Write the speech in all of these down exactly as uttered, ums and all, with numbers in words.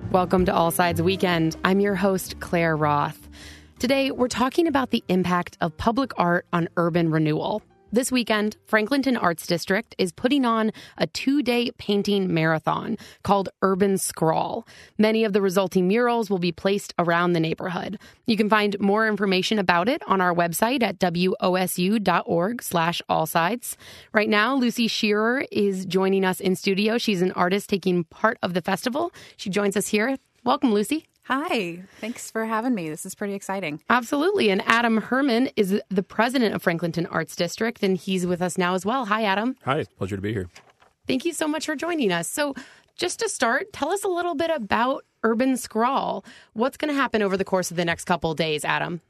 Welcome to All Sides Weekend. I'm your host, Claire Roth. Today, we're talking about the impact of public art on urban renewal. This weekend, Franklinton Arts District is putting on a two-day painting marathon called Urban Scrawl. Many of the resulting murals will be placed around the neighborhood. You can find more information about it on our website at wosu.org slash allsides. Right now, Lucy Shearer is joining us in studio. She's an artist taking part of the festival. She joins us here. Welcome, Lucy. Hi. Thanks for having me. This is pretty exciting. Absolutely. And Adam Herman is the president of Franklinton Arts District, and he's with us now as well. Hi, Adam. Hi. Pleasure to be here. Thank you so much for joining us. So just to start, tell us a little bit about Urban Scrawl. What's going to happen over the course of the next couple of days, Adam?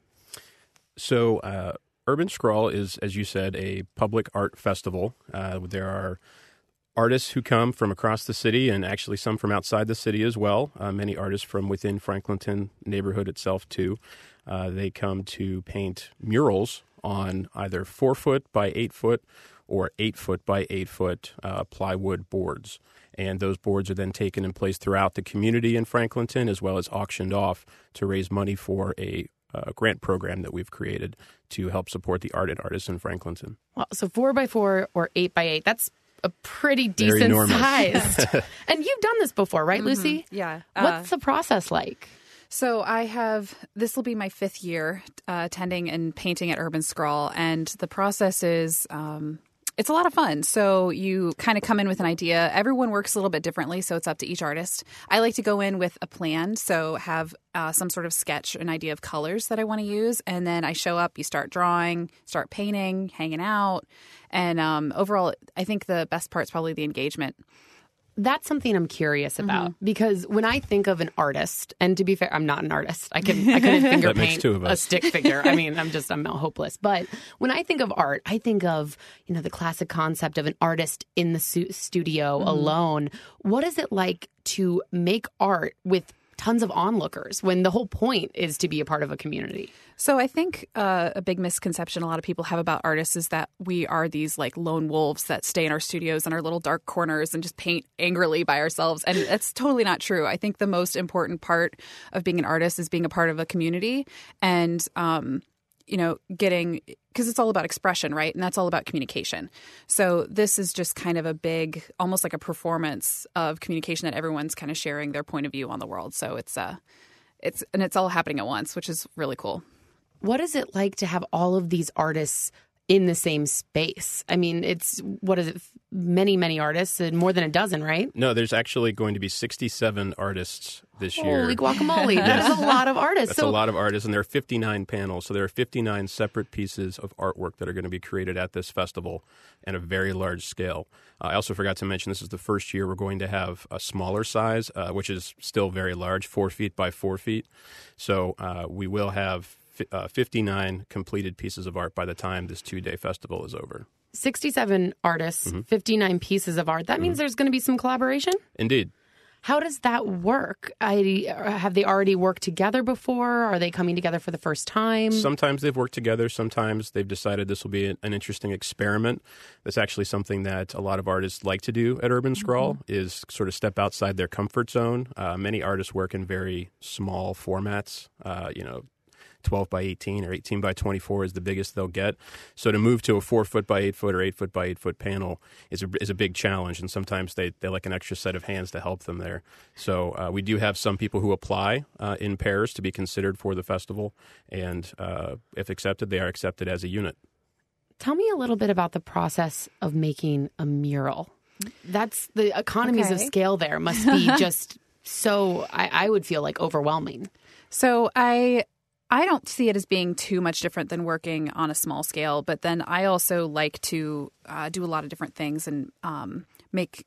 So uh, Urban Scrawl is, as you said, a public art festival. Uh, there are artists who come from across the city and actually some from outside the city as well. Uh, many artists from within Franklinton neighborhood itself, too. Uh, they come to paint murals on either four foot by eight foot or eight foot by eight foot uh, plywood boards. And those boards are then taken and placed throughout the community in Franklinton, as well as auctioned off to raise money for a uh, grant program that we've created to help support the art and artists in Franklinton. Well, so four by four or eight by eight, that's a pretty decent size. And you've done this before, right, mm-hmm. Lucy? Yeah. What's uh, the process like? So I have, this will be my fifth year uh, attending and painting at Urban Scrawl. And the process is, um, it's a lot of fun. So you kind of come in with an idea. Everyone works a little bit differently, so it's up to each artist. I like to go in with a plan, so have uh, some sort of sketch, an idea of colors that I want to use. And then I show up, you start drawing, start painting, hanging out. And um, overall, I think the best part is probably the engagement. That's something I'm curious about mm-hmm. because when I think of an artist, and to be fair, I'm not an artist. I can I couldn't finger paint a stick figure. I mean, I'm just I'm hopeless. But when I think of art, I think of you know the classic concept of an artist in the su- studio mm-hmm. alone. What is it like to make art with tons of onlookers when the whole point is to be a part of a community? So I think uh, a big misconception a lot of people have about artists is that we are these like lone wolves that stay in our studios in our little dark corners and just paint angrily by ourselves. And that's totally not true. I think the most important part of being an artist is being a part of a community and, um, you know, getting, because it's all about expression, right? And that's all about communication. So this is just kind of a big, almost like a performance of communication that everyone's kind of sharing their point of view on the world. So it's, uh, it's, and it's all happening at once, which is really cool. What is it like to have all of these artists in the same space? I mean, it's, what is it, many, many artists, and more than a dozen, right? No, there's actually going to be sixty-seven artists this year. Holy guacamole. That's a lot of artists. That's so, a lot of artists, and there are fifty-nine panels. So there are fifty-nine separate pieces of artwork that are going to be created at this festival at a very large scale. Uh, I also forgot to mention this is the first year we're going to have a smaller size, uh, which is still very large, four feet by four feet. So uh, we will have Uh, fifty-nine completed pieces of art by the time this two-day festival is over. sixty-seven artists, mm-hmm. fifty-nine pieces of art. That mm-hmm. means there's going to be some collaboration? Indeed. How does that work? I, have they already worked together before? Are they coming together for the first time? Sometimes they've worked together. Sometimes they've decided this will be an, an interesting experiment. That's actually something that a lot of artists like to do at Urban Scrawl, mm-hmm. is sort of step outside their comfort zone. Uh, many artists work in very small formats, uh, you know, twelve by eighteen or eighteen by twenty-four is the biggest they'll get. So to move to a four foot by eight foot or eight foot by eight foot panel is a, is a big challenge. And sometimes they, they like an extra set of hands to help them there. So uh, we do have some people who apply uh, in pairs to be considered for the festival. And uh, if accepted, they are accepted as a unit. Tell me a little bit about the process of making a mural. That's the economies okay. of scale there must be just so, I, I would feel like overwhelming. So I... I don't see it as being too much different than working on a small scale, but then I also like to uh, do a lot of different things and um, make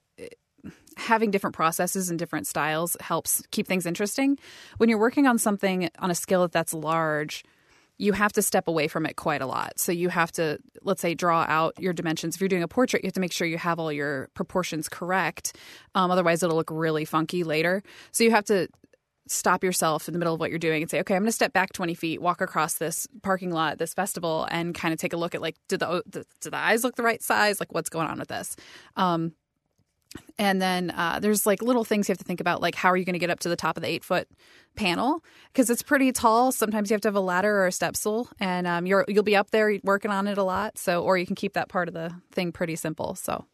having different processes and different styles helps keep things interesting. When you're working on something on a scale that's large, you have to step away from it quite a lot. So you have to, let's say, draw out your dimensions. If you're doing a portrait, you have to make sure you have all your proportions correct. Um, otherwise, it'll look really funky later. So you have to stop yourself in the middle of what you're doing and say, okay, I'm going to step back twenty feet, walk across this parking lot, this festival, and kind of take a look at, like, do the, do the eyes look the right size? Like, what's going on with this? Um, And then uh, there's like little things you have to think about, like how are you going to get up to the top of the eight foot panel? Because it's pretty tall. Sometimes you have to have a ladder or a step stool, and um, you're you'll be up there working on it a lot. So, or you can keep that part of the thing pretty simple. So,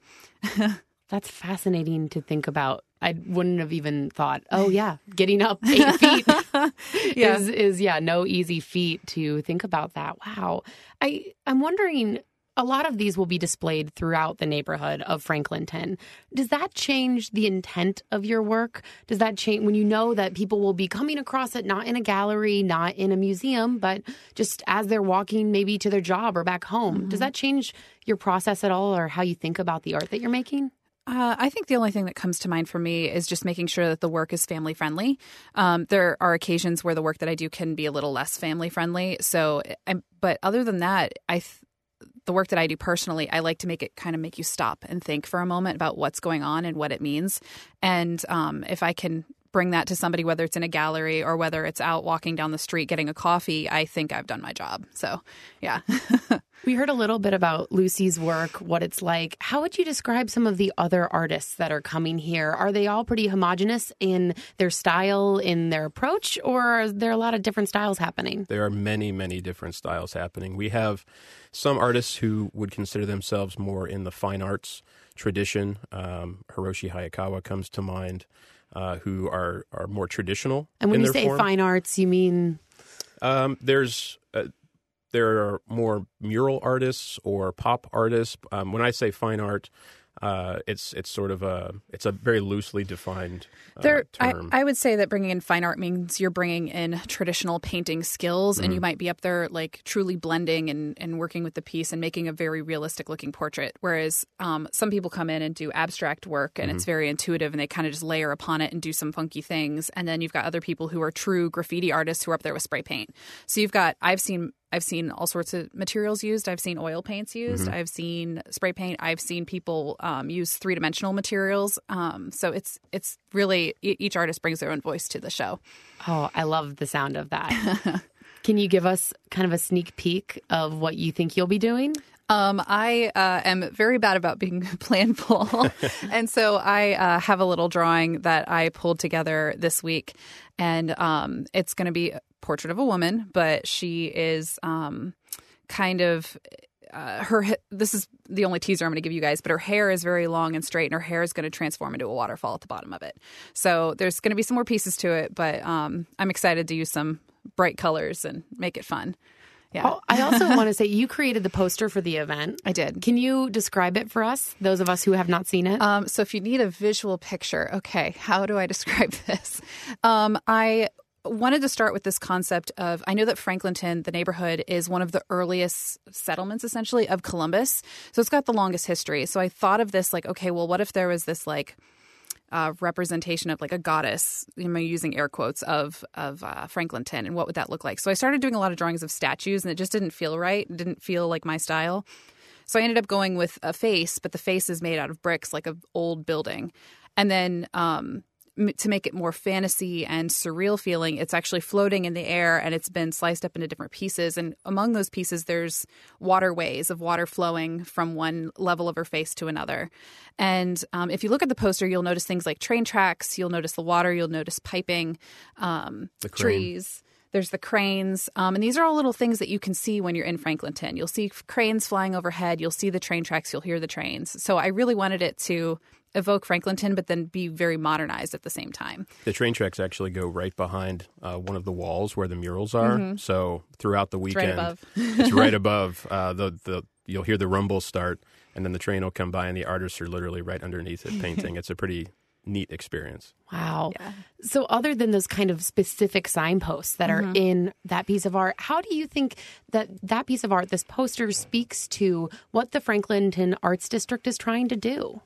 that's fascinating to think about. I wouldn't have even thought, oh yeah, getting up eight feet yeah. is is yeah no easy feat to think about that. Wow, I I'm wondering. A lot of these will be displayed throughout the neighborhood of Franklinton. Does that change the intent of your work? Does that change when you know that people will be coming across it not in a gallery, not in a museum, but just as they're walking maybe to their job or back home? Mm-hmm. Does that change your process at all or how you think about the art that you're making? Uh, I think the only thing that comes to mind for me is just making sure that the work is family friendly. Um, there are occasions where the work that I do can be a little less family friendly. So, I'm, but other than that, I th- the work that I do personally, I like to make it kind of make you stop and think for a moment about what's going on and what it means. And um, if I can bring that to somebody, whether it's in a gallery or whether it's out walking down the street getting a coffee, I think I've done my job. So, yeah. We heard a little bit about Lucy's work, what it's like. How would you describe some of the other artists that are coming here? Are they all pretty homogenous in their style, in their approach, or are there a lot of different styles happening? There are many, many different styles happening. We have some artists who would consider themselves more in the fine arts tradition. Um, Hiroshi Hayakawa comes to mind, uh, who are, are more traditional. And when in you their say form. fine arts, you mean? Um, there's... Uh, There are more mural artists or pop artists. Um, when I say fine art, uh, it's it's sort of a it's a very loosely defined uh, there, term. I, I would say that bringing in fine art means you're bringing in traditional painting skills, mm-hmm. and you might be up there like truly blending and, and working with the piece and making a very realistic looking portrait. Whereas um, some people come in and do abstract work, and mm-hmm. it's very intuitive, and they kind of just layer upon it and do some funky things. And then you've got other people who are true graffiti artists who are up there with spray paint. So you've got I've seen. I've seen all sorts of materials used. I've seen oil paints used. Mm-hmm. I've seen spray paint. I've seen people um, use three-dimensional materials. Um, so it's it's really each artist brings their own voice to the show. Oh, I love the sound of that. Can you give us kind of a sneak peek of what you think you'll be doing? Um, I uh, am very bad about being planful. And so I uh, have a little drawing that I pulled together this week. And um, it's going to be a portrait of a woman, but she is um, kind of uh, her. This is the only teaser I'm going to give you guys, but her hair is very long and straight, and her hair is going to transform into a waterfall at the bottom of it. So there's going to be some more pieces to it, but um, I'm excited to use some bright colors and make it fun. Yeah. Oh, I also want to say you created the poster for the event. I did. Can you describe it for us, those of us who have not seen it? Um, so if you need a visual picture, okay, how do I describe this? Um, I wanted to start with this concept of, I know that Franklinton, the neighborhood, is one of the earliest settlements, essentially, of Columbus. So it's got the longest history. So I thought of this like, okay, well, what if there was this like Uh, representation of like a goddess, I'm using air quotes, of of uh, Franklinton, and what would that look like? So I started doing a lot of drawings of statues, and it just didn't feel right. It didn't feel like my style. So I ended up going with a face, but the face is made out of bricks, like an old building. And then um, m- to make it more fantasy and surreal feeling, it's actually floating in the air, and it's been sliced up into different pieces. And among those pieces, there's waterways of water flowing from one level of her face to another. And um, if you look at the poster, you'll notice things like train tracks, you'll notice the water, you'll notice piping, um, the crane. trees. There's the cranes. Um, and these are all little things that you can see when you're in Franklinton. You'll see cranes flying overhead. You'll see the train tracks. You'll hear the trains. So I really wanted it to evoke Franklinton, but then be very modernized at the same time. The train tracks actually go right behind uh, one of the walls where the murals are. Mm-hmm. So throughout the weekend, it's right above. it's right above. Uh, the the you'll hear the rumble start, and then the train will come by, and the artists are literally right underneath it painting. It's a pretty neat experience. Wow. Yeah. So other than those kind of specific signposts that are Mm-hmm. in that piece of art, how do you think that that piece of art, this poster, speaks to what the Franklinton Arts District is trying to do?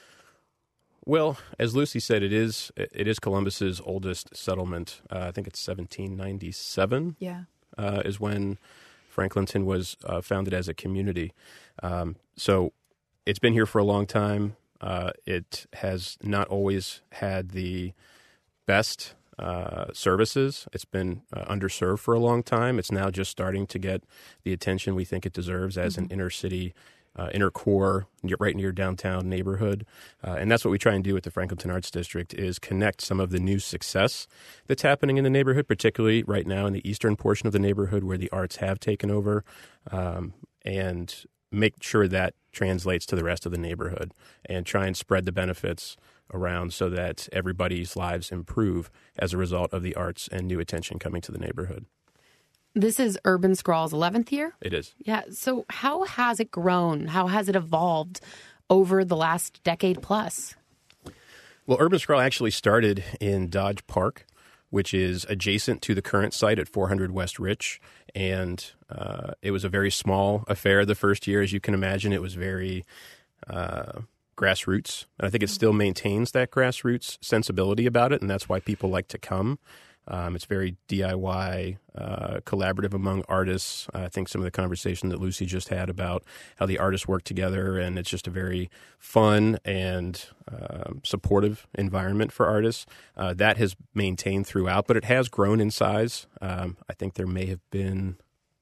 Well, as Lucy said, it is it is Columbus's oldest settlement. Uh, I think it's seventeen ninety-seven. Yeah. Uh, is when Franklinton was uh, founded as a community. Um, so it's been here for a long time. Uh, it has not always had the best uh, services. It's been uh, underserved for a long time. It's now just starting to get the attention we think it deserves as mm-hmm. an inner city uh, inner core, right near your downtown neighborhood. Uh, and that's what we try and do with the Franklinton Arts District, is connect some of the new success that's happening in the neighborhood, particularly right now in the eastern portion of the neighborhood where the arts have taken over, um, and make sure that translates to the rest of the neighborhood and try and spread the benefits around so that everybody's lives improve as a result of the arts and new attention coming to the neighborhood. This is Urban Scrawl's eleventh year? It is. Yeah. So how has it grown? How has it evolved over the last decade plus? Well, Urban Scrawl actually started in Dodge Park, which is adjacent to the current site at four hundred West Rich. And uh, it was a very small affair the first year. As you can imagine, it was very uh, grassroots. And I think it still maintains that grassroots sensibility about it, and that's why people like to come. Um, it's very D I Y, uh, collaborative among artists. Uh, I think some of the conversation that Lucy just had about how the artists work together, and it's just a very fun and uh, supportive environment for artists. Uh, that has maintained throughout, but it has grown in size. Um, I think there may have been,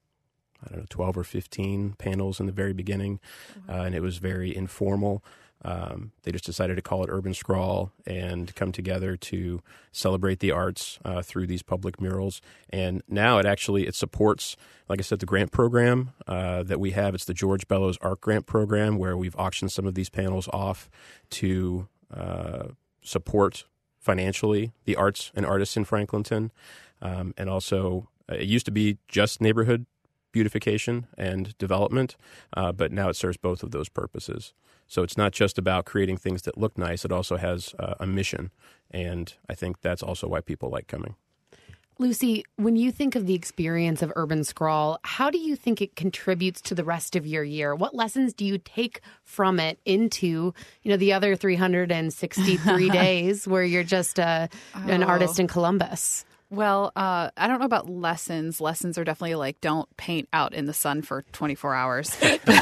I don't know, twelve or fifteen panels in the very beginning, uh, and it was very informal. Um, they just decided to call it Urban Scrawl and come together to celebrate the arts uh, through these public murals. And now it actually it supports, like I said, the grant program uh, that we have. It's the George Bellows Art Grant Program, where we've auctioned some of these panels off to uh, support financially the arts and artists in Franklinton. Um, and also, uh, it used to be just neighborhood beautification and development, uh, but now it serves both of those purposes. So it's not just about creating things that look nice. It also has uh, a mission, and I think that's also why people like coming. Lucy, when you think of the experience of Urban Scrawl, how do you think it contributes to the rest of your year? What lessons do you take from it into, you know, the other three hundred sixty-three days where you're just uh, an Oh. artist in Columbus? Well, uh, I don't know about lessons. Lessons are definitely like, don't paint out in the sun for twenty-four hours.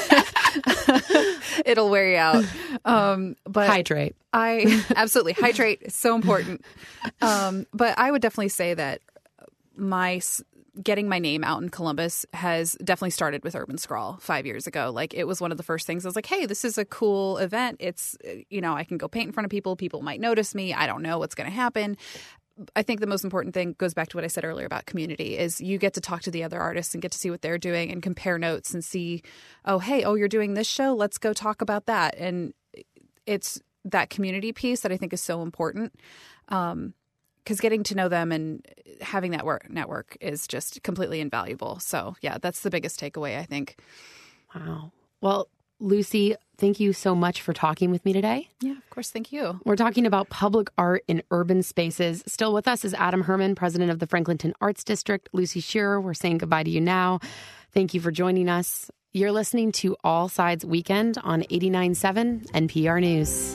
It'll wear you out. Um, but Hydrate. I absolutely hydrate is so important. Um, but I would definitely say that my getting my name out in Columbus has definitely started with Urban Scrawl five years ago. Like, it was one of the first things I was like, hey, this is a cool event. It's, you know, I can go paint in front of people. People might notice me. I don't know what's going to happen. I think the most important thing goes back to what I said earlier about community is you get to talk to the other artists and get to see what they're doing and compare notes and see, oh, hey, oh, you're doing this show. Let's go talk about that. And it's that community piece that I think is so important, um, because getting to know them and having that work network is just completely invaluable. So, yeah, that's the biggest takeaway, I think. Wow. Well, Lucy, thank you so much for talking with me today. Yeah, of course. Thank you. We're talking about public art in urban spaces. Still with us is Adam Herman, president of the Franklinton Arts District. Lucy Shearer, we're saying goodbye to you now. Thank you for joining us. You're listening to All Sides Weekend on eighty-nine point seven N P R News.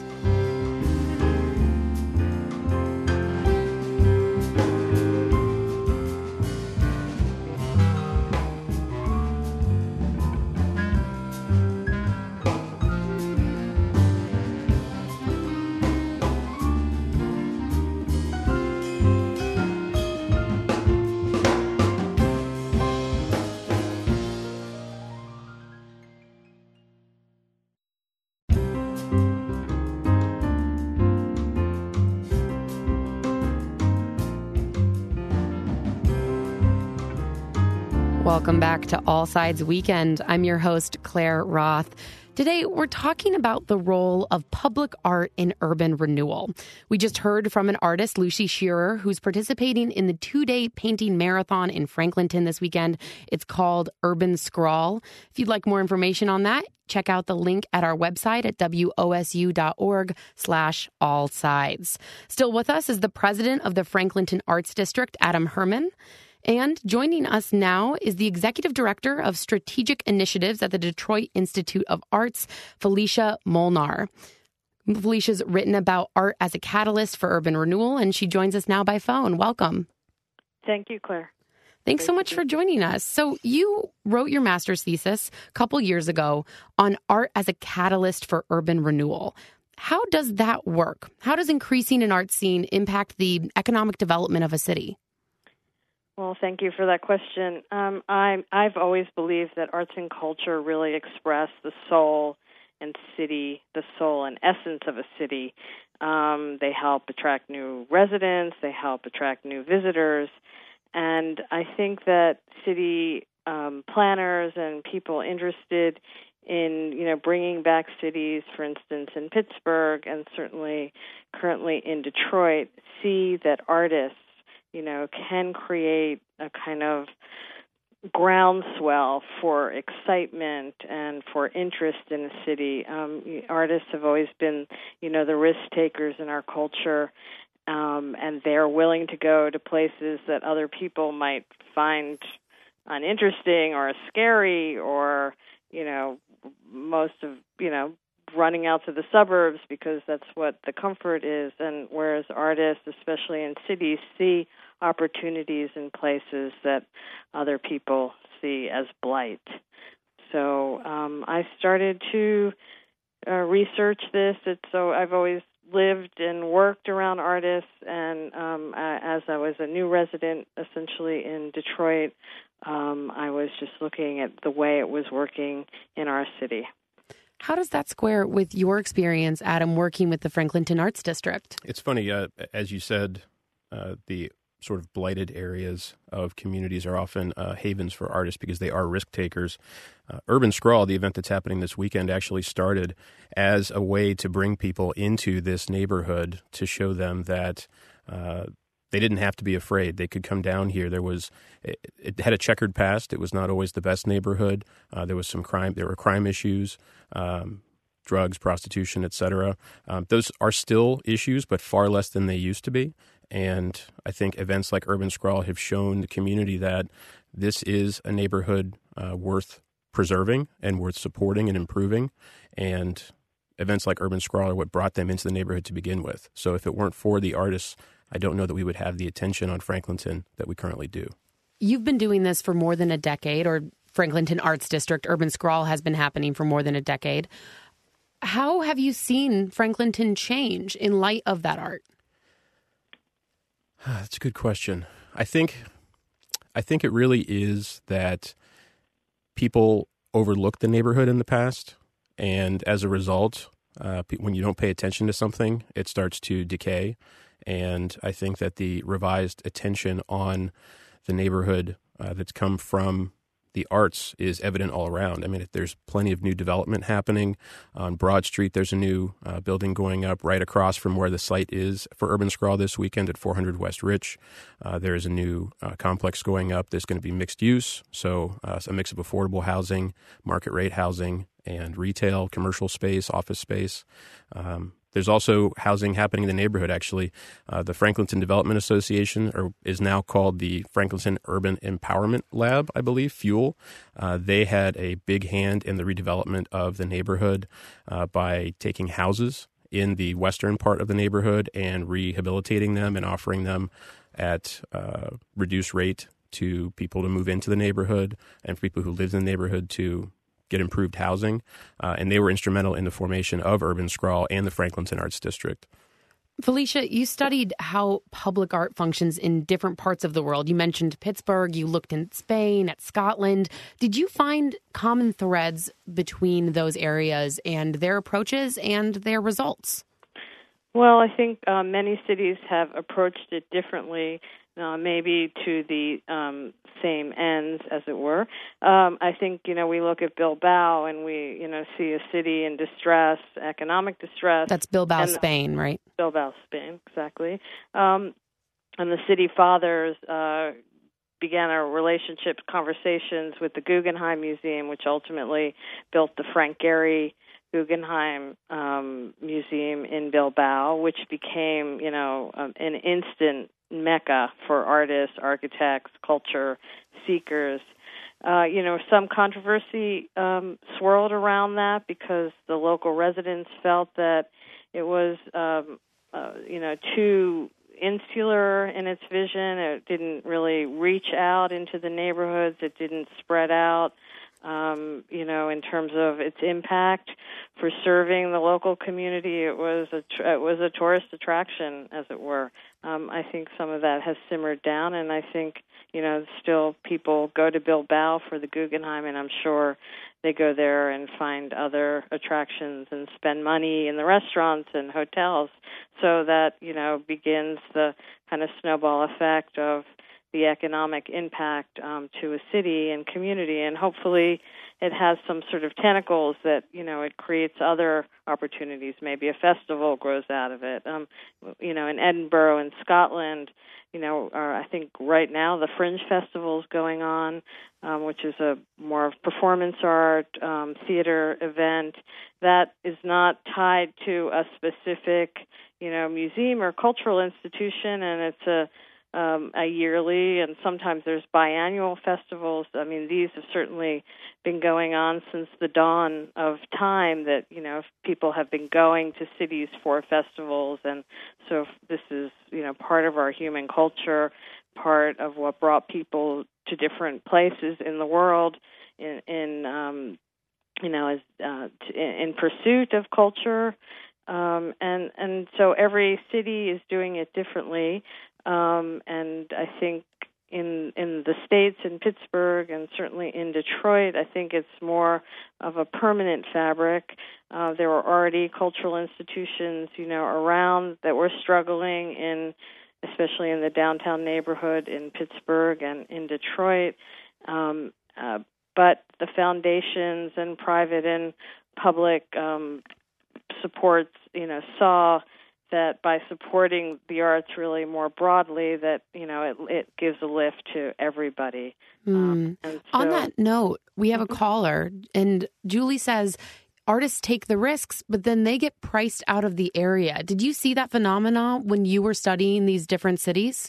Welcome back to All Sides Weekend. I'm your host, Claire Roth. Today, we're talking about the role of public art in urban renewal. We just heard from an artist, Lucy Shearer, who's participating in the two-day painting marathon in Franklinton this weekend. It's called Urban Scrawl. If you'd like more information on that, check out the link at our website at wosu.org slash all sides. Still with us is the president of the Franklinton Arts District, Adam Herman. And joining us now is the Executive Director of Strategic Initiatives at the Detroit Institute of Arts, Felicia Molnar. Felicia's written about art as a catalyst for urban renewal, and she joins us now by phone. Welcome. Thank you, Claire. Thanks so much for joining us. So you wrote your master's thesis a couple years ago on art as a catalyst for urban renewal. How does that work? How does increasing an art scene impact the economic development of a city? Well, thank you for that question. Um, I'm, I've always believed that arts and culture really express the soul and city, the soul and essence of a city. Um, they help attract new residents. They help attract new visitors. And I think that city um, planners and people interested in, you know, bringing back cities, for instance, in Pittsburgh and certainly currently in Detroit, see that artists, you know, can create a kind of groundswell for excitement and for interest in a city. Um, artists have always been, you know, the risk takers in our culture, um, and they're willing to go to places that other people might find uninteresting or scary, or, you know, most of, you know, running out to the suburbs because that's what the comfort is. And whereas artists, especially in cities, see opportunities in places that other people see as blight. So um, I started to uh, research this. It's, so I've always lived and worked around artists, and um, I, as I was a new resident, essentially in Detroit, um, I was just looking at the way it was working in our city. How does that square with your experience, Adam, working with the Franklinton Arts District? It's funny, uh, as you said, uh, the sort of blighted areas of communities are often uh, havens for artists because they are risk takers. Uh, Urban Scrawl, the event that's happening this weekend, actually started as a way to bring people into this neighborhood to show them that uh, they didn't have to be afraid. They could come down here. There was, it, it had a checkered past. It was not always the best neighborhood. Uh, there was some crime. There were crime issues. Um, drugs, prostitution, et cetera. Um, those are still issues, but far less than they used to be. And I think events like Urban Scrawl have shown the community that this is a neighborhood uh, worth preserving and worth supporting and improving. And events like Urban Scrawl are what brought them into the neighborhood to begin with. So if it weren't for the artists, I don't know that we would have the attention on Franklinton that we currently do. You've been doing this for more than a decade, or Franklinton Arts District, Urban Scrawl has been happening for more than a decade. How have you seen Franklinton change in light of that art? That's a good question. I think, I think it really is that people overlooked the neighborhood in the past, and as a result, uh, when you don't pay attention to something, it starts to decay. And I think that the revised attention on the neighborhood uh, that's come from the arts is evident all around. I mean, there's plenty of new development happening. On Broad Street, there's a new uh, building going up right across from where the site is for Urban Scrawl this weekend at four hundred West Rich. Uh, there's a new uh, complex going up. There's going to be mixed use, so uh, a mix of affordable housing, market rate housing, and retail, commercial space, office space. Um, There's also housing happening in the neighborhood, actually. Uh, the Franklinton Development Association or, is now called the Franklinton Urban Empowerment Lab, I believe, FUEL. Uh, they had a big hand in the redevelopment of the neighborhood uh, by taking houses in the western part of the neighborhood and rehabilitating them and offering them at uh, reduced rate to people to move into the neighborhood and for people who live in the neighborhood to get improved housing, uh, and they were instrumental in the formation of Urban Scrawl and the Franklinton Arts District. Felicia, you studied how public art functions in different parts of the world. You mentioned Pittsburgh, you looked in Spain, at Scotland. Did you find common threads between those areas and their approaches and their results? Well, I think uh, many cities have approached it differently, uh, maybe to the um, same ends, as it were. Um, I think, you know, we look at Bilbao and we, you know, see a city in distress, economic distress. That's Bilbao, Spain, right? Bilbao, Spain, exactly. Um, and the city fathers uh, began a relationship conversations with the Guggenheim Museum, which ultimately built the Frank Gehry Guggenheim um, Museum in Bilbao, which became, you know, um, an instant mecca for artists, architects, culture seekers. Uh, you know, some controversy um, swirled around that because the local residents felt that it was, um, uh, you know, too insular in its vision. It didn't really reach out into the neighborhoods. It didn't spread out. Um, you know, in terms of its impact. preserving the local community. It was a it was a tourist attraction, as it were. Um, I think some of that has simmered down, and I think, you know, still people go to Bilbao for the Guggenheim, and I'm sure they go there and find other attractions and spend money in the restaurants and hotels. So that, you know, begins the kind of snowball effect of the economic impact um, to a city and community, and hopefully it has some sort of tentacles that, you know, it creates other opportunities. Maybe a festival grows out of it. Um, you know, in Edinburgh and Scotland, you know, are, I think right now the Fringe Festival is going on, um, which is a more performance art, um, theater event that is not tied to a specific, you know, museum or cultural institution, and it's a Um, a yearly, and sometimes there's biannual festivals. I mean, these have certainly been going on since the dawn of time, that, you know, people have been going to cities for festivals, and so this is, you know, part of our human culture, part of what brought people to different places in the world in, in um, you know, as uh, t- in pursuit of culture. Um, and, and so every city is doing it differently. Um, and I think in in the States, in Pittsburgh, and certainly in Detroit, I think it's more of a permanent fabric. Uh, there were already cultural institutions, you know, around that were struggling in, especially in the downtown neighborhood in Pittsburgh and in Detroit. Um, uh, but the foundations and private and public um, supports, you know, saw that by supporting the arts really more broadly, that, you know, it, it gives a lift to everybody. Mm. Um, and so, On that note, we have a caller, and Julie says artists take the risks, but then they get priced out of the area. Did you see that phenomenon when you were studying these different cities?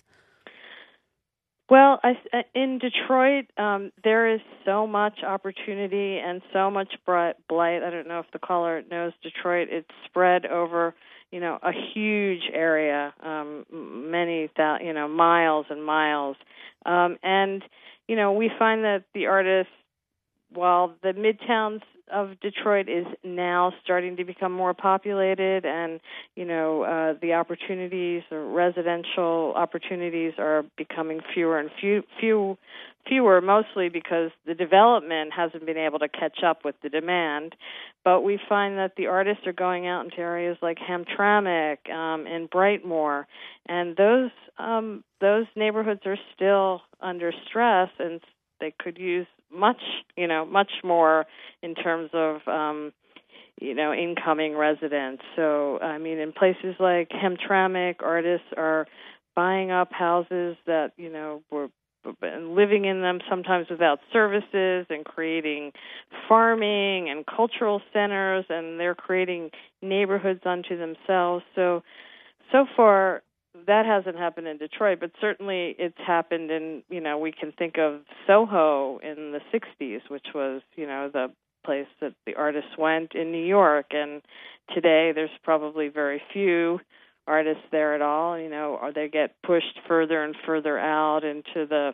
Well, I, in Detroit, um, there is so much opportunity and so much blight. I don't know if the caller knows Detroit. It's spread over, you know, a huge area, um, many, you know, miles and miles. Um, and, you know, we find that the artists, while the midtowns of Detroit is now starting to become more populated, and, you know, uh, the opportunities, or residential opportunities, are becoming fewer and few, few, fewer, mostly because the development hasn't been able to catch up with the demand. But we find that the artists are going out into areas like Hamtramck um, and Brightmoor, and those um, those neighborhoods are still under stress, and they could use much, you know, much more in terms of, um, you know, incoming residents. So, I mean, in places like Hamtramck, artists are buying up houses that, you know, were living in them sometimes without services, and creating farming and cultural centers, and they're creating neighborhoods unto themselves. So, so far, that hasn't happened in Detroit, but certainly it's happened in, you know, we can think of Soho in the sixties, which was, you know, the place that the artists went in New York. And today there's probably very few artists there at all, you know, or they get pushed further and further out into the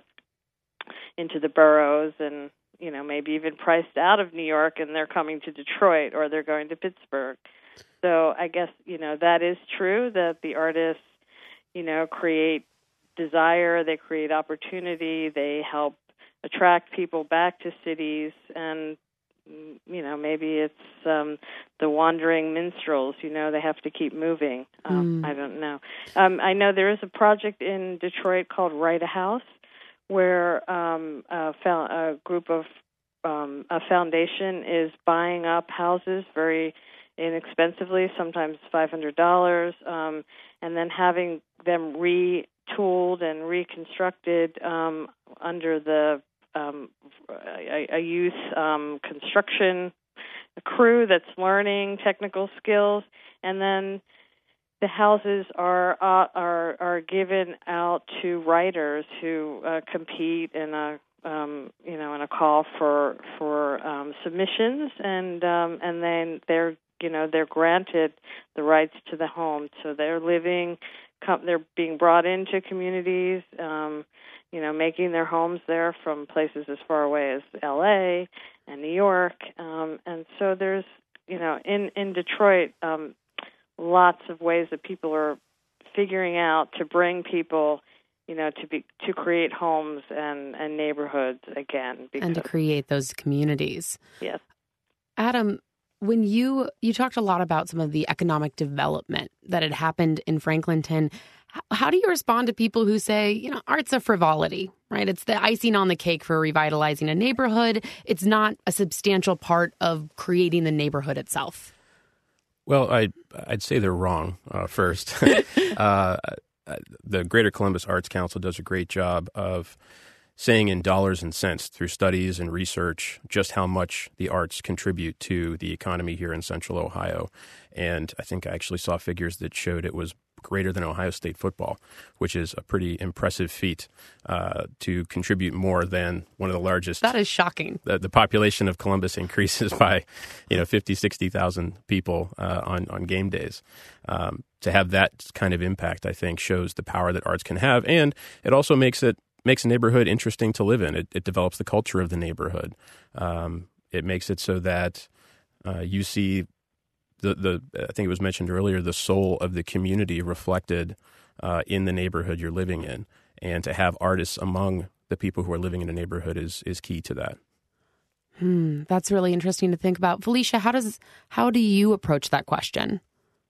into the boroughs, and, you know, maybe even priced out of New York, and they're coming to Detroit, or they're going to Pittsburgh. So I guess, you know, that is true, that the artists, you know, create desire, they create opportunity, they help attract people back to cities, and, you know, maybe it's um, the wandering minstrels, you know, they have to keep moving. Um, mm. I don't know. Um, I know there is a project in Detroit called Write a House, where um, a, a group of, um, a foundation is buying up houses very inexpensively, sometimes five hundred dollars, um, and then having them retooled and reconstructed um, under the um, a, a youth um, construction crew that's learning technical skills, and then the houses are uh, are are given out to writers who uh, compete in a um, you know in a call for for um, submissions, and um, and then they're you know they're granted the rights to the home, so they're living. They're being brought into communities, um, you know, making their homes there from places as far away as L A and New York, um, and so there's you know, in in Detroit, um, lots of ways that people are figuring out to bring people, you know, to be to create homes and, and neighborhoods again. Because, and to create those communities. Yes. Adam, when you you talked a lot about some of the economic development that had happened in Franklinton, how, how do you respond to people who say, you know, art's a frivolity, right? It's the icing on the cake for revitalizing a neighborhood. It's not a substantial part of creating the neighborhood itself. Well, I, I'd say they're wrong, uh, first. uh, the Greater Columbus Arts Council does a great job of saying in dollars and cents through studies and research just how much the arts contribute to the economy here in Central Ohio. And I think I actually saw figures that showed it was greater than Ohio State football, which is a pretty impressive feat uh, to contribute more than one of the largest. That is shocking. The, the population of Columbus increases by, you know, fifty, sixty thousand people uh, on, on game days. Um, to have that kind of impact, I think, shows the power that arts can have. And it also makes it makes a neighborhood interesting to live in. It, it develops the culture of the neighborhood. Um, it makes it so that uh, you see The, the I think it was mentioned earlier, the soul of the community reflected uh, in the neighborhood you're living in. And to have artists among the people who are living in a neighborhood is is key to that. Hmm, that's really interesting to think about. Felicia, how does how do you approach that question?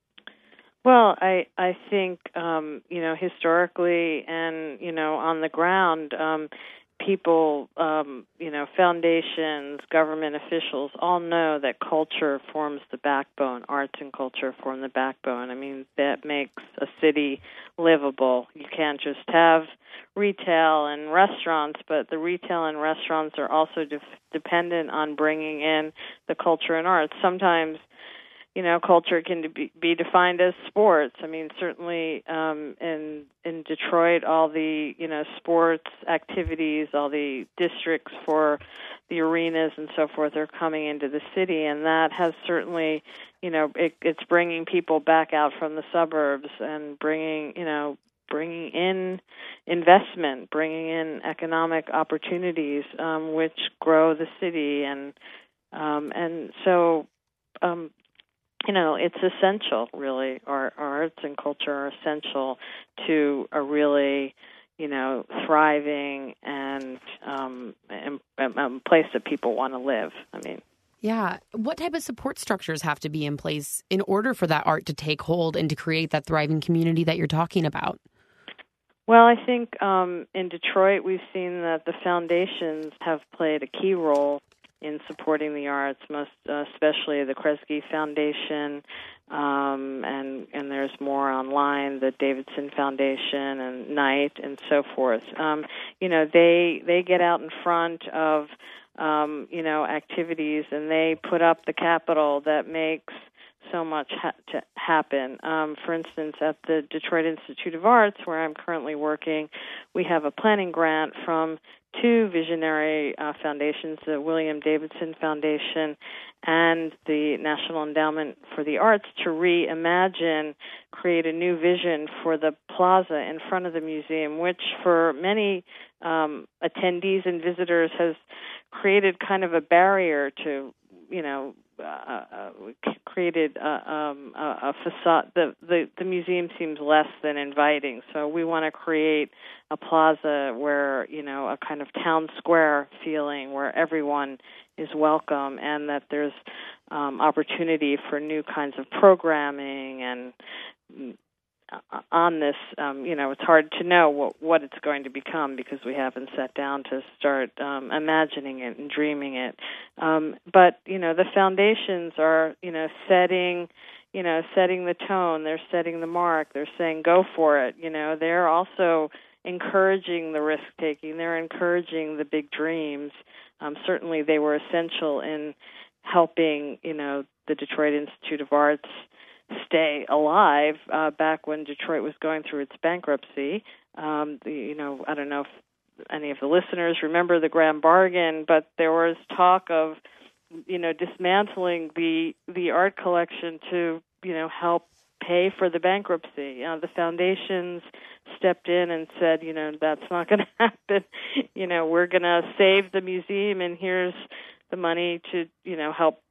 Well, I I think um, you know, historically and you know, on the ground, um, people, um, you know, foundations, government officials all know that culture forms the backbone. Arts and culture form the backbone. I mean, that makes a city livable. You can't just have retail and restaurants, but the retail and restaurants are also de- dependent on bringing in the culture and arts. Sometimes, you know, culture can be, be defined as sports. I mean, certainly um, in in Detroit, all the, you know, sports activities, all the districts for the arenas and so forth are coming into the city, and that has certainly, you know, it, it's bringing people back out from the suburbs and bringing, you know, bringing in investment, bringing in economic opportunities, um, which grow the city, and um, and so. Um, You know, it's essential, really. Our, our arts and culture are essential to a really, you know, thriving and um, and, and place that people want to live. I mean, yeah. What type of support structures have to be in place in order for that art to take hold and to create that thriving community that you're talking about? Well, I think um, in Detroit we've seen that the foundations have played a key role in supporting the arts, most uh, especially the Kresge Foundation, um, and and there's more online, the Davidson Foundation and Knight and so forth. Um, you know, they they get out in front of um, you know activities, and they put up the capital that makes so much ha- to happen. Um, for instance, at the Detroit Institute of Arts, where I'm currently working, we have a planning grant from two visionary uh, foundations, the William Davidson Foundation and the National Endowment for the Arts, to reimagine, create a new vision for the plaza in front of the museum, which for many um, attendees and visitors has created kind of a barrier to, you know, Uh, uh, created uh, um, a, a facade. The, the the museum seems less than inviting, so we want to create a plaza where, you know, a kind of town square feeling where everyone is welcome, and that there's um, opportunity for new kinds of programming. And on this, um, you know, it's hard to know what, what it's going to become because we haven't sat down to start um, imagining it and dreaming it. Um, but, you know, the foundations are, you know, setting, you know, setting the tone. They're setting the mark. They're saying, go for it. You know, they're also encouraging the risk-taking. They're encouraging the big dreams. Um, certainly they were essential in helping, you know, the Detroit Institute of Arts stay alive uh, back when Detroit was going through its bankruptcy. Um, the, you know, I don't know if any of the listeners remember the Grand Bargain, but there was talk of, you know, dismantling the the art collection to, you know, help pay for the bankruptcy. Uh, the foundations stepped in and said, you know, that's not going to happen. You know, we're going to save the museum, and here's the money to, you know, help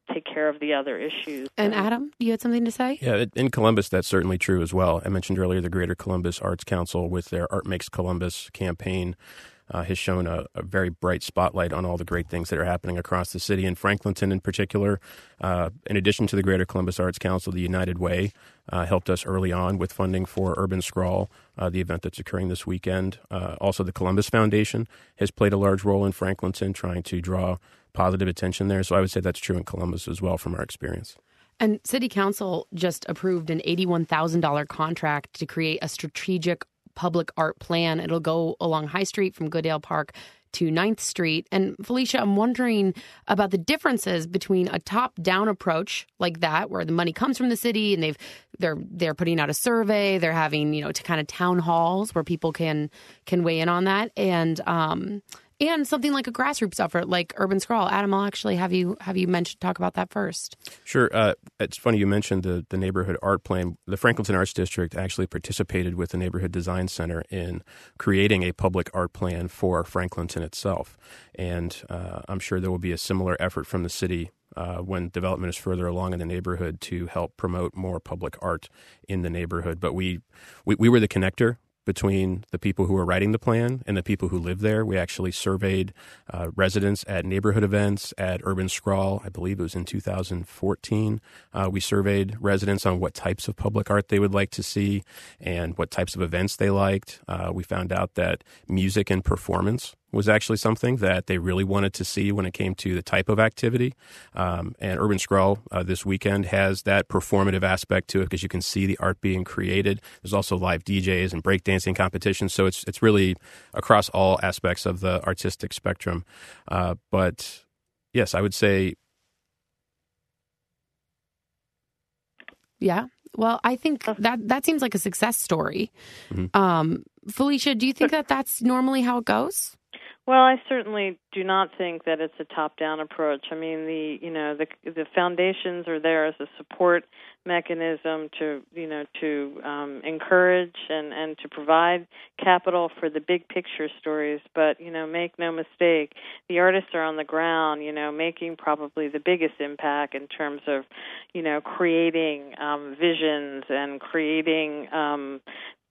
take care of the other issues. And Adam, you had something to say? Yeah, in Columbus, that's certainly true as well. I mentioned earlier the Greater Columbus Arts Council with their Art Makes Columbus campaign uh, has shown a, a very bright spotlight on all the great things that are happening across the city. In Franklinton in particular, uh, in addition to the Greater Columbus Arts Council, the United Way uh, helped us early on with funding for Urban Scrawl, uh, the event that's occurring this weekend. Uh, also, the Columbus Foundation has played a large role in Franklinton, trying to draw positive attention there. So I would say that's true in Columbus as well from our experience. And City Council just approved an eighty-one thousand dollars contract to create a strategic public art plan. It'll go along High Street from Goodale Park to ninth Street. And Felicia, I'm wondering about the differences between a top-down approach like that, where the money comes from the city and they've they're they're putting out a survey, they're having, you know, to kind of town halls where people can can weigh in on that, and um and something like a grassroots effort like Urban Scrawl. Adam, I'll actually have you have you mentioned talk about that first. Sure. Uh, it's funny you mentioned the, the neighborhood art plan. The Franklinton Arts District actually participated with the Neighborhood Design Center in creating a public art plan for Franklinton itself. And uh, I'm sure there will be a similar effort from the city uh, when development is further along in the neighborhood to help promote more public art in the neighborhood. But we, we, we were the connector between the people who were writing the plan and the people who live there. We actually surveyed uh, residents at neighborhood events, at Urban Scrawl. I believe it was in two thousand fourteen. Uh, we surveyed residents on what types of public art they would like to see and what types of events they liked. Uh, we found out that music and performance was actually something that they really wanted to see when it came to the type of activity. Um, and Urban Scrawl uh, this weekend has that performative aspect to it because you can see the art being created. There's also live D Js and breakdancing competitions. So it's it's really across all aspects of the artistic spectrum. Uh, but yes, I would say. Yeah. Well, I think that that seems like a success story. Mm-hmm. Um, Felicia, do you think that that's normally how it goes? Well, I certainly do not think that it's a top-down approach. I mean, the you know the the foundations are there as a support mechanism to you know to um, encourage and, and to provide capital for the big picture stories. But you know, make no mistake, the artists are on the ground, you know, making probably the biggest impact in terms of you know creating um, visions and creating um,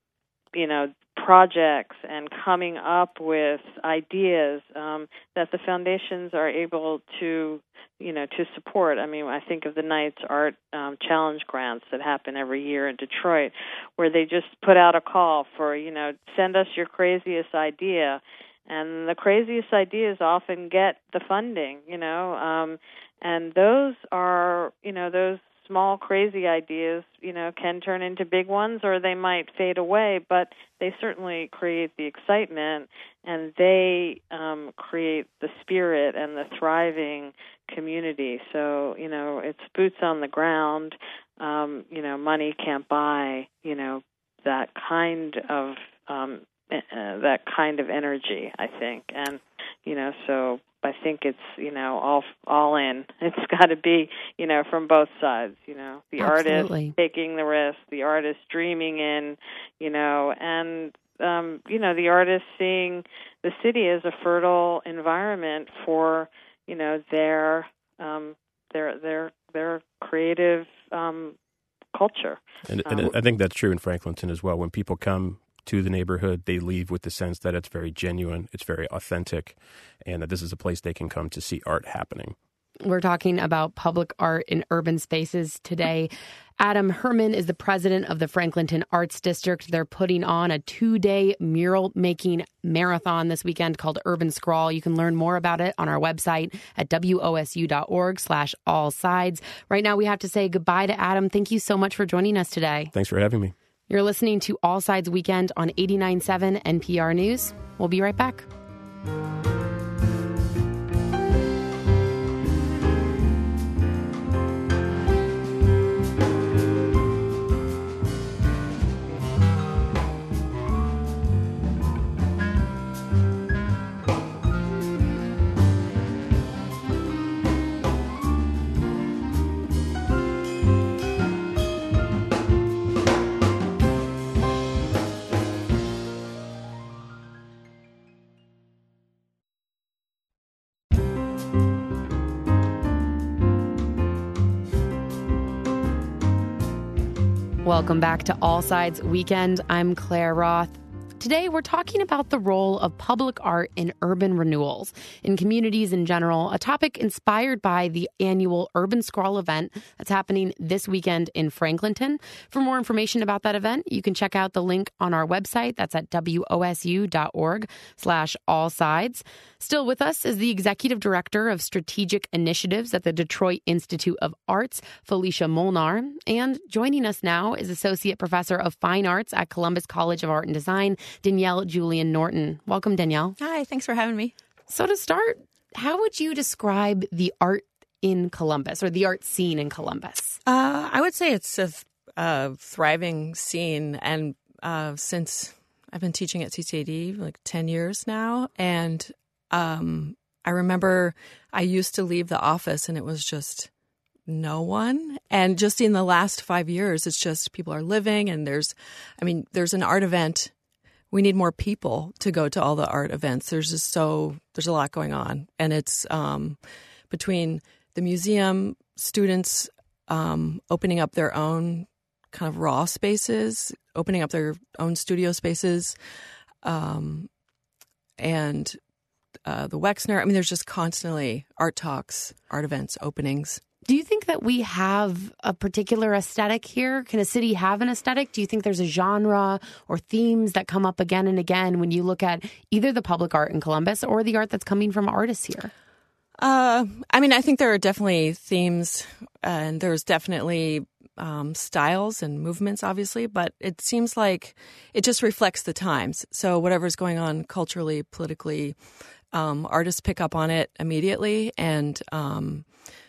you know. projects and coming up with ideas um, that the foundations are able to, you know, to support. I mean, I think of the Knights Art um, Challenge grants that happen every year in Detroit, where they just put out a call for, you know, send us your craziest idea, and the craziest ideas often get the funding, you know, um, and those are, you know, those small, crazy ideas, you know, can turn into big ones, or they might fade away, but they certainly create the excitement, and they um, create the spirit and the thriving community. So, you know, it's boots on the ground. Um, you know, money can't buy, you know, that kind of um, uh, that kind of energy, I think. And, you know, so I think it's, you know, all all in. It's got to be, you know, from both sides, you know, the Absolutely. artist taking the risk, the artist dreaming in, you know, and, um, you know, the artist seeing the city as a fertile environment for, you know, their um, their their their creative um, culture. And, and um, I think that's true in Franklinton as well. When people come to the neighborhood, they leave with the sense that it's very genuine, it's very authentic, and that this is a place they can come to see art happening. We're talking about public art in urban spaces today. Adam Herman is the president of the Franklinton Arts District. They're putting on a two-day mural-making marathon this weekend called Urban Scrawl. You can learn more about it on our website at W O S U dot org slash all sides. Right now, we have to say goodbye to Adam. Thank you so much for joining us today. Thanks for having me. You're listening to All Sides Weekend on eighty-nine point seven N P R News. We'll be right back. Welcome back to All Sides Weekend. I'm Claire Roth. Today, we're talking about the role of public art in urban renewals, in communities in general, a topic inspired by the annual Urban Scrawl event that's happening this weekend in Franklinton. For more information about that event, you can check out the link on our website. That's at wosu.org slash all sides. Still with us is the Executive Director of Strategic Initiatives at the Detroit Institute of Arts, Felicia Molnar. And joining us now is Associate Professor of Fine Arts at Columbus College of Art and Design, Danielle Julian Norton. Welcome, Danielle. Hi, thanks for having me. So to start, how would you describe the art in Columbus or the art scene in Columbus? Uh, I would say it's a, a thriving scene. And uh, since I've been teaching at C C A D like ten years now, and um, I remember I used to leave the office and it was just no one. And just in the last five years, it's just people are living and there's, I mean, there's an art event. We need more people to go to all the art events. There's just so, there's a lot going on. And it's um, between the museum, students um, opening up their own kind of raw spaces, opening up their own studio spaces, um, and uh, the Wexner. I mean, there's just constantly art talks, art events, openings. Do you think that we have a particular aesthetic here? Can a city have an aesthetic? Do you think there's a genre or themes that come up again and again when you look at either the public art in Columbus or the art that's coming from artists here? Uh, I mean, I think there are definitely themes and there's definitely um, styles and movements, obviously, but it seems like it just reflects the times. So whatever's going on culturally, politically, um, artists pick up on it immediately and um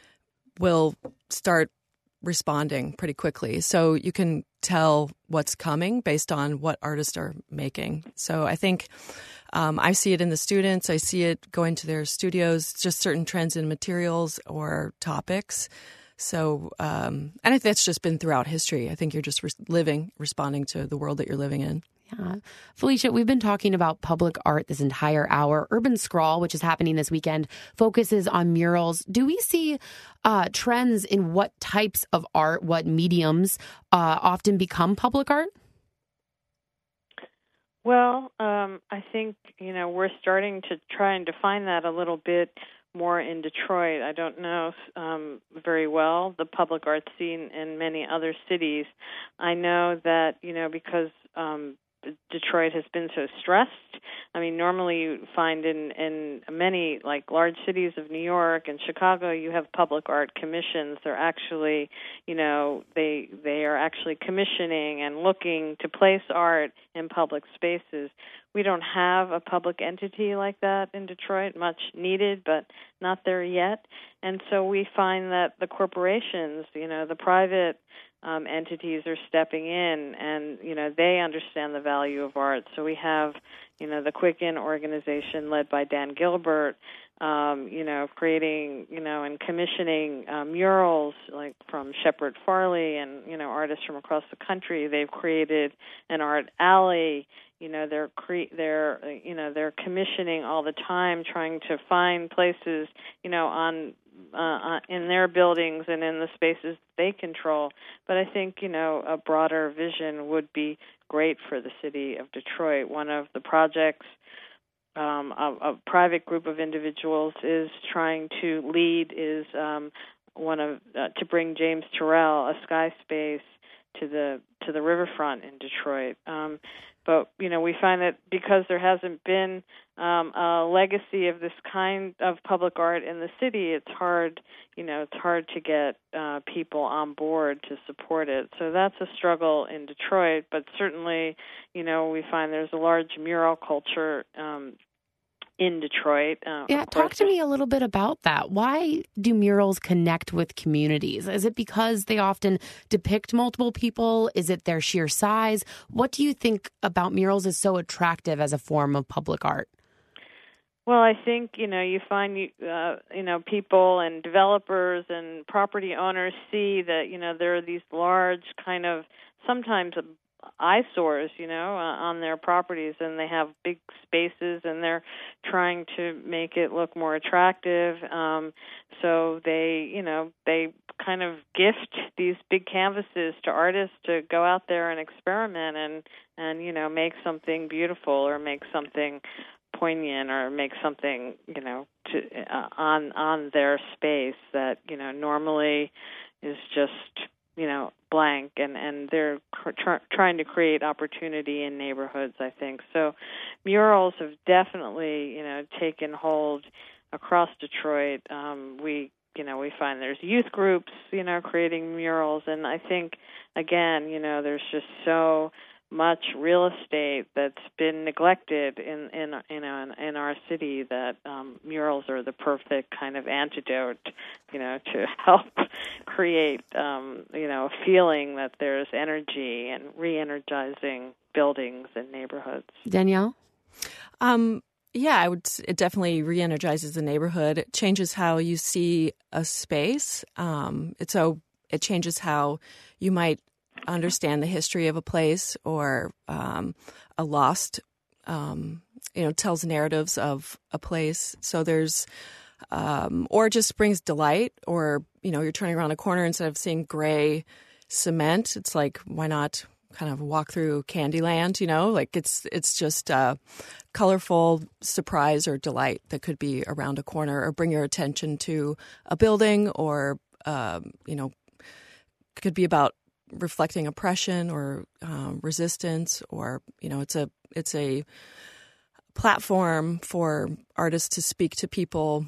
will start responding pretty quickly. So you can tell what's coming based on what artists are making. So I think um, I see it in the students. I see it going to their studios, just certain trends in materials or topics. So, um, and I think that's just been throughout history. I think you're just re- living, responding to the world that you're living in. Yeah. Felicia, we've been talking about public art this entire hour. Urban Scrawl, which is happening this weekend, focuses on murals. Do we see uh, trends in what types of art, what mediums uh, often become public art? Well, um, I think, you know, we're starting to try and define that a little bit more in Detroit. I don't know um, very well the public art scene in many other cities. I know that, you know, because um, Detroit has been so stressed. I mean, normally you find in, in many, like, large cities of New York and Chicago, you have public art commissions. They're actually, you know, they they are actually commissioning and looking to place art in public spaces. We don't have a public entity like that in Detroit, much needed, but not there yet. And so we find that the corporations, you know, the private Um, entities are stepping in, and you know they understand the value of art. So we have, you know, the Quicken organization led by Dan Gilbert, um, you know, creating, you know, and commissioning uh, murals like from Shepard Farley and you know artists from across the country. They've created an art alley. You know, they're cre- they're you know they're commissioning all the time, trying to find places, you know, on. Uh, in their buildings and in the spaces they control. But I think, you know, a broader vision would be great for the city of Detroit. One of the projects um, a, a private group of individuals is trying to lead is um, one of uh, to bring James Turrell, a sky space, to the to the riverfront in Detroit. Um, But, you know, we find that because there hasn't been um, a legacy of this kind of public art in the city, it's hard, you know, it's hard to get uh, people on board to support it. So that's a struggle in Detroit. But certainly, you know, we find there's a large mural culture um, in Detroit. Uh, yeah, talk to me a little bit about that. Why do murals connect with communities? Is it because they often depict multiple people? Is it their sheer size? What do you think about murals is so attractive as a form of public art? Well, I think, you know, you find, uh, you know, people and developers and property owners see that, you know, there are these large kind of, sometimes eyesores, you know, uh, on their properties, and they have big spaces, and they're trying to make it look more attractive. Um, so they, you know, they kind of gift these big canvases to artists to go out there and experiment and, and you know, make something beautiful or make something poignant or make something, you know, to, uh, on on their space that, you know, normally is just, you know, blank, and, and they're tr- trying to create opportunity in neighborhoods, I think. So murals have definitely, you know, taken hold across Detroit. Um, we, you know, we find there's youth groups, you know, creating murals, and I think, again, you know, there's just so much real estate that's been neglected in in you know in, in our city that um, murals are the perfect kind of antidote, you know, to help create um, you know a feeling that there's energy and re-energizing buildings and neighborhoods. Danielle? Um, yeah, I would. It definitely re-energizes the neighborhood. It changes how you see a space. Um, it so it changes how you might understand the history of a place, or um, a lost, um, you know, tells narratives of a place. So there's, um, or it just brings delight, or, you know, you're turning around a corner instead of seeing gray cement. It's like, why not kind of walk through Candyland, you know, like it's, it's just a colorful surprise or delight that could be around a corner, or bring your attention to a building, or, um, you know, could be about reflecting oppression or um, resistance, or, you know, it's a it's a platform for artists to speak to people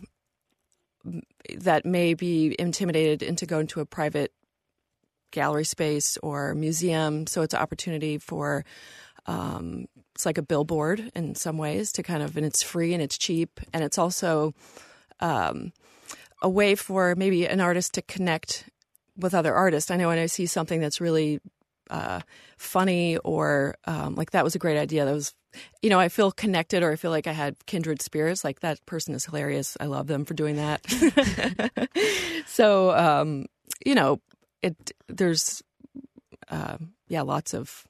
that may be intimidated into going to a private gallery space or museum. So it's an opportunity for, um, it's like a billboard in some ways to kind of, and it's free and it's cheap, and it's also um, a way for maybe an artist to connect with other artists. I know when I see something that's really uh, funny, or um, like that was a great idea, that was, you know, I feel connected, or I feel like I had kindred spirits. Like, that person is hilarious. I love them for doing that. So, um, you know, it there's, uh, yeah, lots of.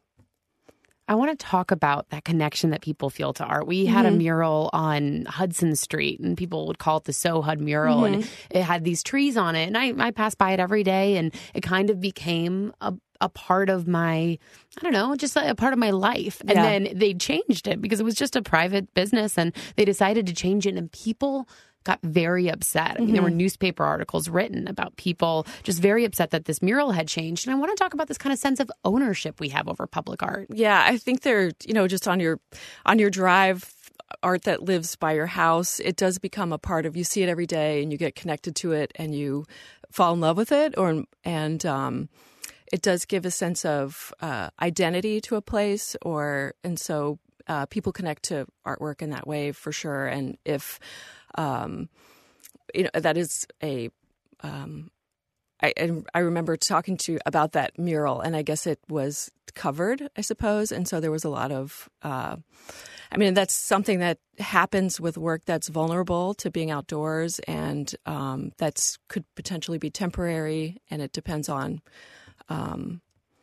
I want to talk about that connection that people feel to art. We had mm-hmm. a mural on Hudson Street, and people would call it the So Hud mural, mm-hmm. and it had these trees on it. And I, I pass by it every day, and it kind of became a, a part of my, I don't know, just a, a part of my life. And yeah. then they changed it because it was just a private business, and they decided to change it, and people got very upset. I mean, mm-hmm. there were newspaper articles written about people just very upset that this mural had changed. And I want to talk about this kind of sense of ownership we have over public art. Yeah, I think they're, you know, just on your on your drive, art that lives by your house, it does become a part of, you see it every day and you get connected to it and you fall in love with it, or and um, it does give a sense of uh, identity to a place, or and so uh, people connect to artwork in that way for sure. And if Um, you know, that is a, um, I, I remember talking to about that mural, and I guess it was covered, I suppose. And so there was a lot of, uh, I mean, that's something that happens with work that's vulnerable to being outdoors, and um, that's could potentially be temporary, and it depends on, um,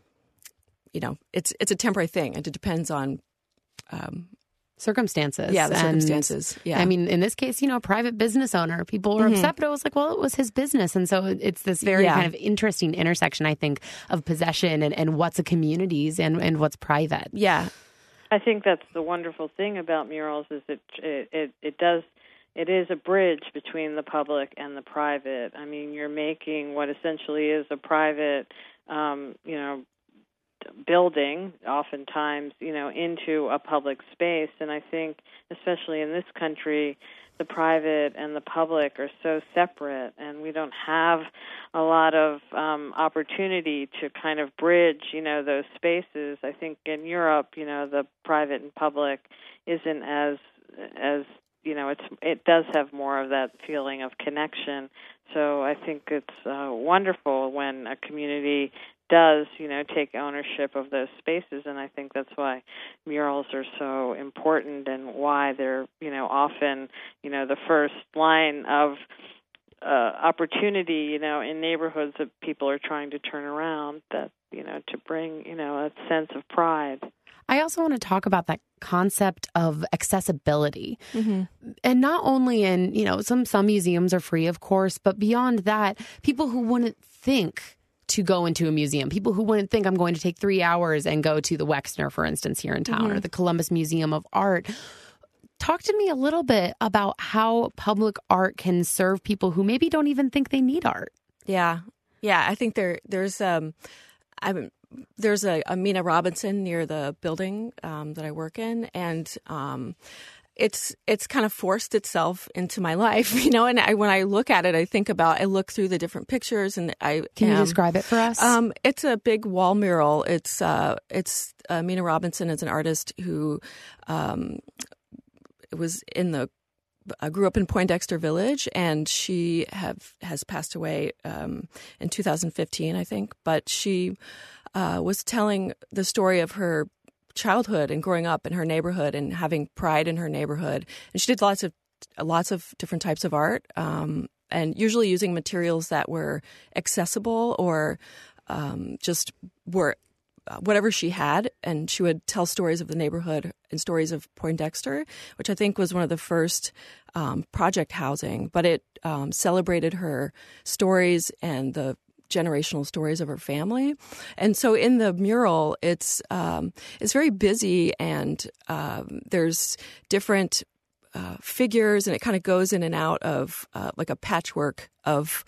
you know, it's, it's a temporary thing, and it depends on, um, circumstances. Yeah, the and, circumstances. Yeah. I mean, in this case, you know, a private business owner, people were mm-hmm. upset, but it was like, well, it was his business. And so it's this very yeah. kind of interesting intersection, I think, of possession and, and what's a community's and, and what's private. Yeah. I think that's the wonderful thing about murals is it, it, it, it does, it is a bridge between the public and the private. I mean, you're making what essentially is a private, um, you know, building, oftentimes, you know, into a public space. And I think, especially in this country, the private and the public are so separate, and we don't have a lot of um, opportunity to kind of bridge, you know, those spaces. I think in Europe, you know, the private and public isn't as, as you know, it's it does have more of that feeling of connection. So I think it's uh, wonderful when a community does, you know, take ownership of those spaces, and I think that's why murals are so important, and why they're, you know, often, you know, the first line of uh, opportunity, you know, in neighborhoods that people are trying to turn around, that, you know, to bring, you know, a sense of pride. I also want to talk about that concept of accessibility. Mm-hmm. And not only in, you know, some, some museums are free, of course, but beyond that, people who wouldn't think to go into a museum, people who wouldn't think I'm going to take three hours and go to the Wexner, for instance, here in town, mm-hmm. or the Columbus Museum of Art. Talk to me a little bit about how public art can serve people who maybe don't even think they need art. Yeah. Yeah. I think there, there's, um, I'm, There's a, a Mina Robinson near the building um, that I work in, and um, it's it's kind of forced itself into my life, you know. And I, when I look at it, I think about I look through the different pictures, and I can um, you describe it for us? Um, it's a big wall mural. It's uh, it's uh, Mina Robinson is an artist who um, was in the. I grew up in Poindexter Village, and she have has passed away um, in two thousand fifteen, I think. But she uh, was telling the story of her childhood and growing up in her neighborhood and having pride in her neighborhood. And she did lots of lots of different types of art, um, and usually using materials that were accessible or um, just were. Whatever she had, and she would tell stories of the neighborhood and stories of Poindexter, which I think was one of the first um, project housing, but it um, celebrated her stories and the generational stories of her family. And so in the mural, it's um, it's very busy, and um, there's different uh, figures, and it kind of goes in and out of uh, like a patchwork of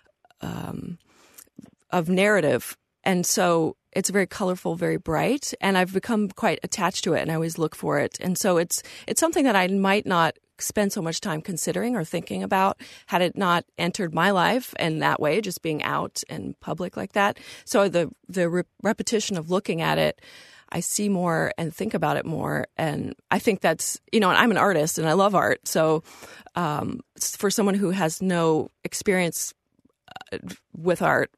um, of narrative. And so it's very colorful, very bright, and I've become quite attached to it, and I always look for it. And so it's it's something that I might not spend so much time considering or thinking about had it not entered my life in that way, just being out and public like that. So the the re- repetition of looking at it, I see more and think about it more. And I think that's, you know, and I'm an artist and I love art. So um, for someone who has no experience uh, with art,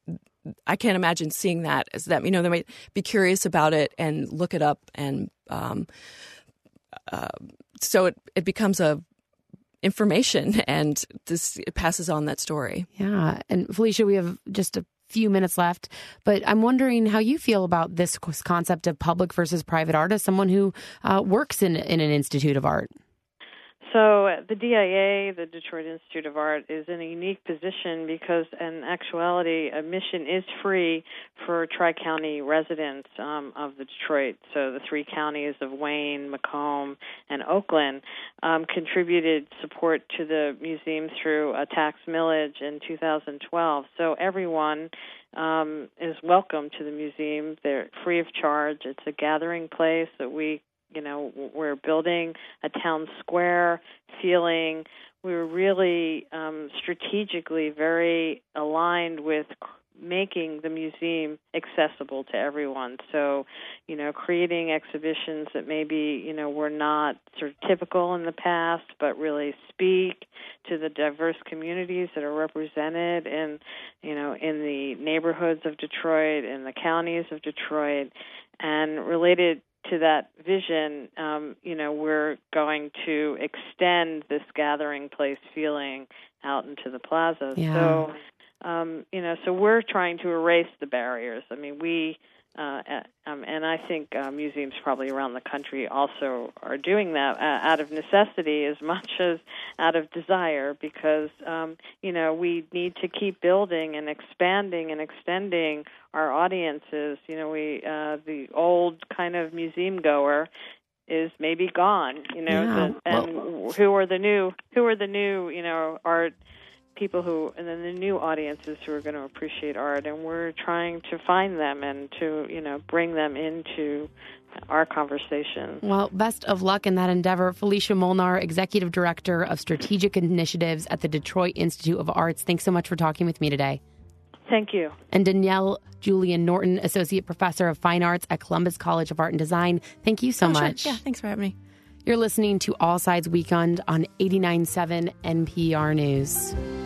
I can't imagine seeing that as them. You know, they might be curious about it and look it up. And um, uh, so it, it becomes a information, and this it passes on that story. Yeah. And Felicia, we have just a few minutes left, but I'm wondering how you feel about this concept of public versus private art as someone who uh, works in, in an institute of art. So the D I A, the Detroit Institute of Art, is in a unique position because, in actuality, admission is free for Tri-County residents um, of the Detroit. So the three counties of Wayne, Macomb, and Oakland um, contributed support to the museum through a tax millage in two thousand twelve. So everyone um, is welcome to the museum. They're free of charge. It's a gathering place that we You know, we're building a town square feeling. We're really um, strategically very aligned with making the museum accessible to everyone. So, you know, creating exhibitions that maybe, you know, were not sort of typical in the past, but really speak to the diverse communities that are represented in, you know, in the neighborhoods of Detroit, in the counties of Detroit, and related to that vision, um, you know, we're going to extend this gathering place feeling out into the plaza. Yeah. So, um, you know, so we're trying to erase the barriers. I mean, we, uh, um, and I think uh, museums probably around the country also are doing that uh, out of necessity as much as out of desire, because, um, you know, we need to keep building and expanding and extending our audiences. You know, we uh, the old kind of museum goer is maybe gone. You know, yeah. the, and well, who are the new who are the new you know art people who, and then the new audiences who are going to appreciate art, and we're trying to find them and to you know bring them into our conversation. Well, best of luck in that endeavor. Felicia Molnar, Executive Director of Strategic Initiatives at the Detroit Institute of Arts. Thanks so much for talking with me today. Thank you. And Danielle Julian Norton, Associate Professor of Fine Arts at Columbus College of Art and Design. Thank you so oh, much. Sure. Yeah, thanks for having me. You're listening to All Sides Weekend on eighty-nine point seven N P R News.